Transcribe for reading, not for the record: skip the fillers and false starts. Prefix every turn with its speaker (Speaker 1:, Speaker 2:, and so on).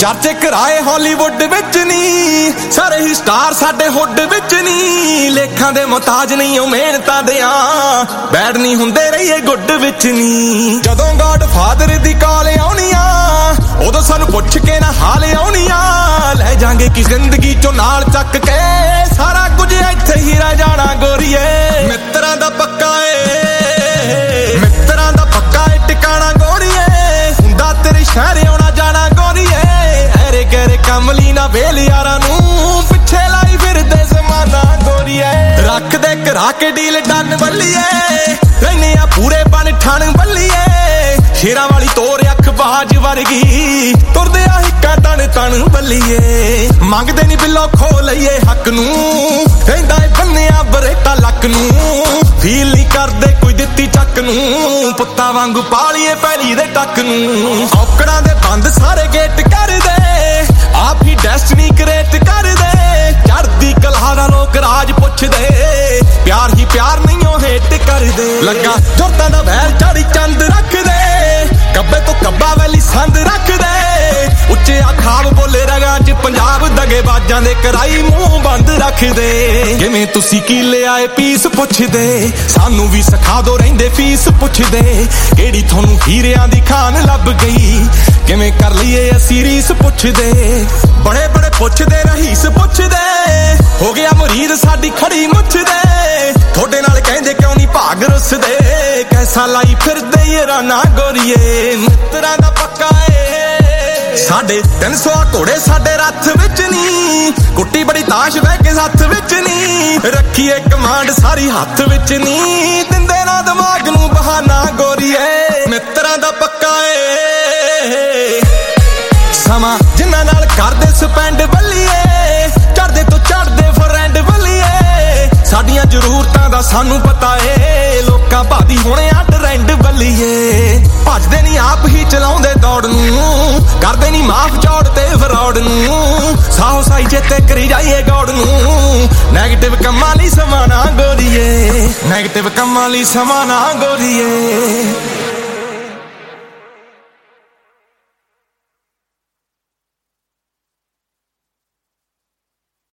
Speaker 1: ਚਰਚੇ ਕਰਾਏ ਹਾਲੀਵੁੱਡ ਵਿੱਚ ਨੀ, ਸਾਰੇ ਹੀ ਸਟਾਰ ਸਾਡੇ ਹੁੱਡ ਵਿੱਚ ਨੀ। ਲੇਖਾਂ ਦੇ ਮੁਹਤਾਜ ਨਹੀਂ ਉਹ ਮਿਹਨਤਾਂ ਦਿਆਂ, ਬੈਡ ਨਹੀਂ ਹੁੰਦੇ ਰਹੀਏ ਗੁੱਡ ਵਿੱਚ ਨੀ। ਜਦੋਂ ਗॉड ਫਾਦਰ ਦੀ ਕਾਲ ਆਉਣੀ ਆ, ਉਦੋਂ ਸਾਨੂੰ ਪੁੱਛ ਕੇ ਨਾ ਹਾਲ ਆਉਣੀ ਆ। ਲੈ ਜਾਾਂਗੇ ਕਿ ਜ਼ਿੰਦਗੀ ਚੋਂ ਨਾਲ ਚੱਕ ਕੇ, ਸਾਰਾ ਕੁਝ ਇੱਥੇ ਹੀ ਰਹਿ ਜਾਣਾ ਗੋਰੀਏ। ਮਿੱਤਰਾਂ ਦਾ ਪੱਕਾ ਏ, ਮਿੱਤਰਾਂ ਦਾ ਪੱਕਾ ਏ ਟਿਕਾਣਾ ਗੋਰੀਏ। ਹੁੰਦਾ ਤੇਰੇ ਸ਼ਹਿਰ ਆਉਣਾ ਜਾਣਾ ਗੋਰੀਏ। ਐਰੇ ਗੈਰੇ ਕਮਲੀ ਨਾ ਵੇਲ ਯਾਰਾਂ ਨੂੰ, ਪਿੱਛੇ ਲਾਈ ਫਿਰਦੇ ਜ਼ਮਾਨਾ ਗੋਰੀਏ। ਰੱਖਦੇ ਕਰਾ ਕੇ ਡੀਲ ਡਨ ਬੱਲੀਏ, ਰਹਿਨੇ ਆ ਪੂਰੇ ਬਣ ਠਣ ਬੱਲੀਏ। ਸ਼ੇਰਾਂ ਵਾਲੀ ਤੋਰ ਅੱਖ ਬਾਜ ਵਰਗੀ, ਤੁਰਦੇ ਆ ਹਿੱਕਾਂ ਤਣ ਤਣ ਬੱਲੀਏ। ਮੰਗਦੇ ਨੀ ਬਿੱਲੋ ਖੋ ਲਈਏ ਹੱਕ ਨੂੰ, ਕਹਿੰਦਾ ਏ ਬੰਨਿਆ ਬਰੇਟਾ ਲੱਕ ਨੂੰ। ਫੀਲ ਨਹੀਂ ਕਰਦੇ ਕੋਈ ਦਿੱਤੀ ਚੱਕ ਨੂੰ, ਪੁੱਤਾਂ ਵਾਂਗੂ ਪਾਲੀਏ ਪੈਰੀ ਦੇ ਟੱਕ ਨੂੰ। ਔਕੜਾਂ ਦੇ ਬੰਦ ਸਾਰੇ ਗੇਟ ਕਰਦੇ, ਆਪ ਹੀ ਡੈਸਟਨੀ ਕ੍ਰੀਏਟ ਕਰਦੇ। ਚੜ੍ਹਦੀ ਕਲਾ ਦਾ ਲੋਕ ਰਾਜ ਪੁੱਛਦੇ, ਪਿਆਰ ਹੀ ਪਿਆਰ ਨਹੀਂ ਉਹ ਹੇਟ ਕਰਦੇ। ਲੱਗਾ ਜੁਰਤਾਂ ਦਾ ਵੈਰ ਚਾੜੀ ਚੰਦ ਰੱਖਦੇ, ਕੱਬੇ ਤੋਂ ਕੱਬਾ ਵੈਲੀ ਸੰਦ ਰੱਖਦੇ। ਉੱਚੇ ਖਾਬ ਬੋਲੇ ਰਗਾਂ ਚ ਪੰਜਾਬ, ਦਗੇਬਾਜ਼ਾਂ ਦੇ ਕਰਾਈ ਮੂੰਹ ਬੰਦ ਰੱਖਦੇ। ਕਿਵੇਂ ਤੁਸੀਂ ਕੀ ਲਿਆਏ ਪੀਸ ਪੁੱਛਦੇ, ਸਾਨੂੰ ਵੀ ਸਿਖਾ ਦੋ ਰਹਿੰਦੇ ਫੀਸ ਪੁੱਛਦੇ। ਕਿਹੜੀ ਤੁਹਾਨੂੰ ਹੀਰਿਆਂ ਦੀ ਖਾਨ ਲੱਭ ਗਈ, ਕਿਵੇਂ ਕਰ ਲਈਏ ਅਸੀਂ ਰੀਸ ਪੁੱਛਦੇ। ਬੜੇ ਬੜੇ ਪੁੱਛਦੇ ਰਹੀਸ ਪੁੱਛਦੇ, ਹੋ ਗਿਆ ਮੁਰੀਦ ਸਾਡੀ ਖੜੀ ਮੁੱਛਦੇ। ਤੁਹਾਡੇ ਨਾਲ ਕਹਿੰਦੇ ਕਿਉਂ ਨਹੀਂ ਭਾਗ ਰੁੱਸਦੇ, ਕੈਸਾ ਲਾਈ ਫਿਰਦੇ ਇਹ ਰਾਨਾ ਗੋਰੀਏ। ਮਿੱਤਰਾਂ ਦਾ ਪੱਕਾ ਏ, ਸਾਡੇ 300 ਘੋੜੇ ਸਾਡੇ ਰੱਥ ਵਿੱਚ ਨੀ। ਕੁੱਟੀ ਬੜੀ ਤਾਸ਼ ਬਹਿ ਕੇ ਹੱਥ ਵਿੱਚ ਨੀ, ਰੱਖੀਏ ਕਮਾਂਡ ਸਾਰੀ ਹੱਥ ਵਿੱਚ ਨੀ। ਦਿੰਦੇ ਨਾ ਦਿਮਾਗ ਨੂੰ ਬਹਾਨਾ ਗੋਰੀਏ। ਮਿੱਤਰਾਂ ਦਾ ਪੱਕਾ ਏ, ਸਮਾਂ ਜਿਨ੍ਹਾਂ ਨਾਲ ਕਰਦੇ ਸਪੈਂਡ ਬੱਲੀਏ। ਚੜ੍ਹਦੇ ਤੋਂ ਚੜ੍ਹਦੇ ਫਰੈਂਡ ਬੱਲੀਏ। ਸਾਡੀਆਂ ਜ਼ਰੂਰਤਾਂ ਦਾ ਸਾਨੂੰ ਪਤਾ ਏ, ਲੋਕਾਂ ਭਾਦੀ ਹੋਣੇ ਆ ਟਰੈਂਡ ਬੱਲੀਏ। ਭੱਜਦੇ ਨਹੀਂ ਆਪ ਹੀ ਚਲਾਉਂਦੇ ਦੌੜ ਨੂੰ, ਕਰਦੇ ਨਹੀਂ ਮਾਫ ਚੌੜ ਤੇ ਫਰੌਡ ਨੂੰ। ਸਾਹੋ ਸਾਈ ਚੇਤੇ ਕਰੀ ਜਾਈਏ ਗੌੜ ਨੂੰ, ਨੈਗੇਟਿਵ ਕੰਮਾਂ ਲਈ ਸਮਾਂ ਨਾ ਗੋਰੀਏ। ਨੈਗੇਟਿਵ ਕੰਮਾਂ ਲਈ ਸਮਾਂ ਨਾ ਗੋਰੀਏ।